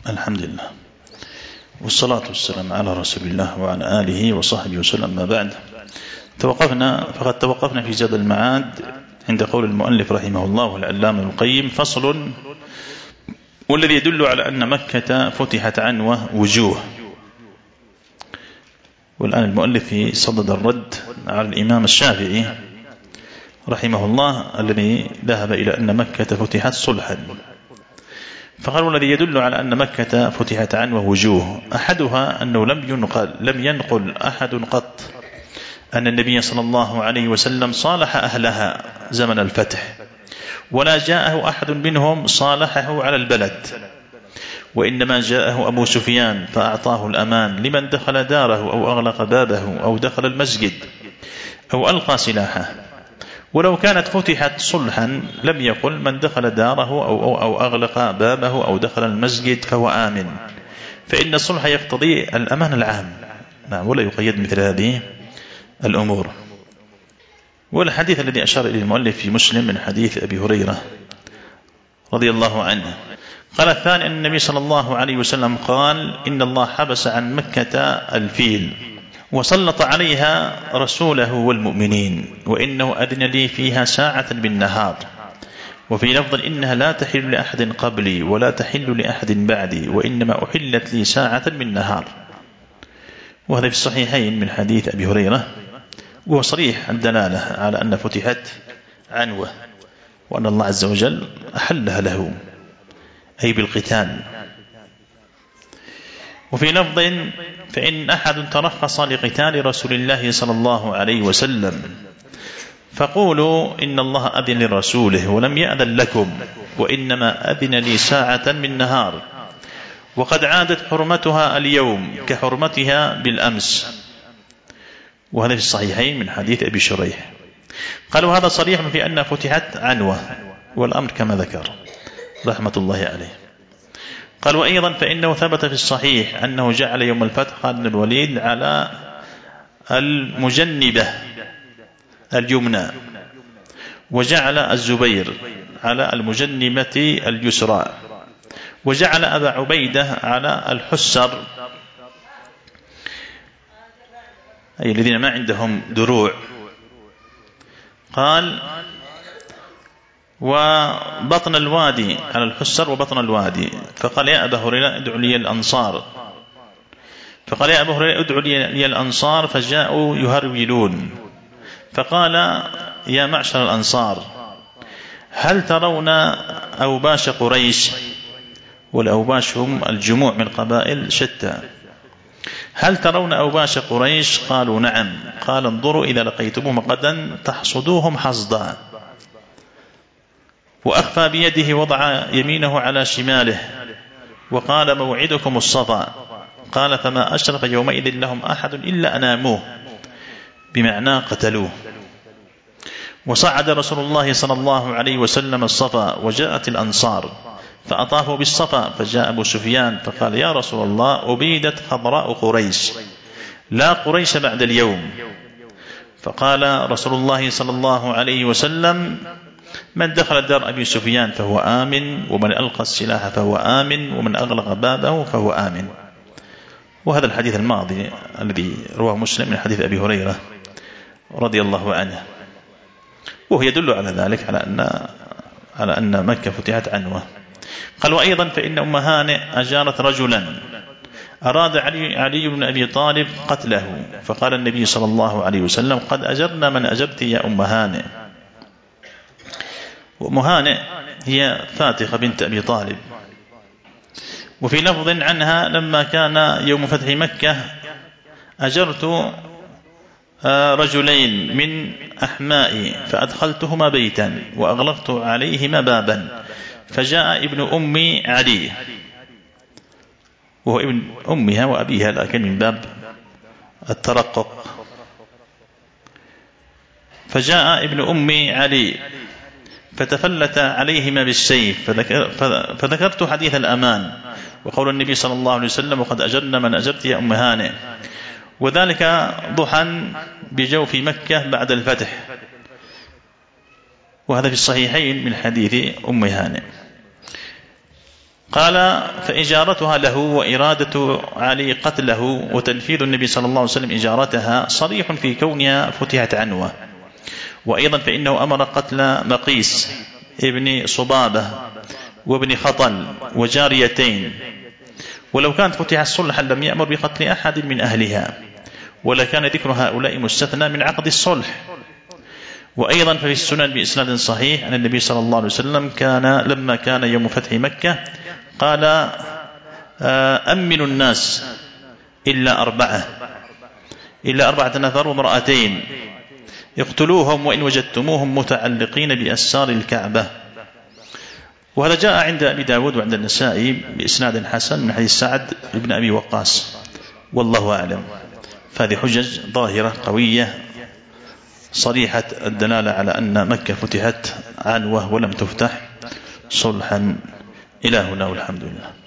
الحمد لله والصلاة والسلام على رسول الله وعلى آله وصحبه وسلم. ما بعد، فقد توقفنا في زاد المعاد عند قول المؤلف رحمه الله والعلامة ابن القيم: فصل: والذي يدل على أن مكة فتحت عنوة وجوه. والآن المؤلف في صدد الرد على الإمام الشافعي رحمه الله الذي ذهب إلى أن مكة فتحت صلحا، فقال: والذي يدل على أن مكة فتحت عنوة وجوه. أحدها أنه لم ينقل أحد قط أن النبي صلى الله عليه وسلم صالح أهلها زمن الفتح، ولا جاءه أحد منهم صالحه على البلد، وإنما جاءه أبو سفيان فأعطاه الأمان لمن دخل داره أو أغلق بابه أو دخل المسجد أو ألقى سلاحه. ولو كانت فتحت صلحا لم يقل من دخل داره أو أغلق بابه أو دخل المسجد فهو آمن، فإن الصلح يقتضي الأمان العام ولا يقيد مثل هذه الأمور. والحديث الذي أشار إليه المؤلف في مسلم من حديث أبي هريرة رضي الله عنه قال: الثاني أن النبي صلى الله عليه وسلم قال: إن الله حبس عن مكة الفيل وسلط عليها رسوله والمؤمنين، وإنه أذن لي فيها ساعة بالنهار، وفي لفظ: إنها لا تحل لأحد قبلي ولا تحل لأحد بعدي، وإنما أحلت لي ساعة بالنهار. وهذا في الصحيحين من حديث أبي هريرة، وهو صريح الدلالة على أن فتحت عنوة، وأن الله عز وجل أحلها له أي بالقتال. وفي لفظ: فإن أحد ترخص لقتال رسول الله صلى الله عليه وسلم فقولوا إن الله أذن لرسوله ولم يأذن لكم، وإنما أذن لي ساعة من نهار، وقد عادت حرمتها اليوم كحرمتها بالأمس. وهذا في الصحيحين من حديث أبي شريح. قالوا: هذا صريح في أن فتحت عنوة، والأمر كما ذكر رحمة الله عليه. قال: وأيضا فإنه ثبت في الصحيح أنه جعل يوم الفتح خالد بن الوليد على المجنبة اليمنى، وجعل الزبير على المجنبة اليسرى، وجعل أبا عبيدة على الحسر، أي الذين ما عندهم دروع. قال: وبطن الوادي على الحسر وبطن الوادي. فقال: يا أبا هريرة ادعوا لي الأنصار. فقال: يا أبا هريرة ادعوا لي الأنصار، فجاءوا يهرولون. فقال: يا معشر الأنصار، هل ترون أوباش قريش؟ والأوباش هم الجموع من قبائل شتى. هل ترون أوباش قريش؟ قالوا: نعم. قال: انظروا إذا لقيتموهم غدا تحصدوهم حصدا. وأخفى بيده وضع يمينه على شماله وقال: موعدكم الصفا. قال: فما أشرف يومئذ لهم أحد إلا أناموه، بمعنى قتلوه. وصعد رسول الله صلى الله عليه وسلم الصفا، وجاءت الأنصار فأطافوا بالصفا، فجاء أبو سفيان فقال: يا رسول الله، أبيدت خضراء قريش، لا قريش بعد اليوم. فقال رسول الله صلى الله عليه وسلم: من دخل دار أبي سفيان فهو آمن، ومن ألقى السلاح فهو آمن، ومن أغلق بابه فهو آمن. وهذا الحديث الماضي الذي رواه مسلم من حديث أبي هريرة رضي الله عنه، وهو يدل على ذلك على أن مكة فتحت عنوة. قال: وأيضا فإن أم هانئ أجارت رجلا أراد علي بن أبي طالب قتله، فقال النبي صلى الله عليه وسلم: قد أجرنا من أجرت يا أم هانئ. وأم هانئ هي فاتخة بنت أبي طالب. وفي لفظ عنها: لما كان يوم فتح مكة أجرت رجلين من أحمائي فأدخلتهما بيتا وأغلقت عليهما بابا، فجاء ابن أمي علي، وهو ابن أمها وأبيها لكن من باب الترقق. فجاء ابن أمي علي فتفلت عليهما بالسيف، فذكرت حديث الأمان وقول النبي صلى الله عليه وسلم: وقد أجرنا من أجرت يا أم هانئ، وذلك ضحى بجوف مكة بعد الفتح. وهذا في الصحيحين من حديث أم هانئ. قال فإجارتها له وإرادة علي قتله وتنفيذ النبي صلى الله عليه وسلم إجارتها صريح في كونها فتحت عنوة. وأيضا فإنه أمر قتل مقيس ابن صبابة وابن خطل وجاريتين، ولو كانت فتحت صلحا لم يأمر بقتل أحد من أهلها، ولكان ذكر هؤلاء مستثنى من عقد الصلح. وأيضا ففي السنن بإسناد صحيح أن النبي صلى الله عليه وسلم لما كان يوم فتح مكة قال أمنوا الناس إلا أربعة نفر وامرأتين اقتلوهم وإن وجدتموهم متعلقين بأسار الكعبة. وهذا جاء عند أبي داود وعند النسائي بإسناد حسن من حديث سعد بن أبي وقاص، والله أعلم. فهذه حجج ظاهرة قوية صريحة الدلالة على أن مكة فتحت عنوة ولم تفتح صلحا. إلى هنا والحمد لله.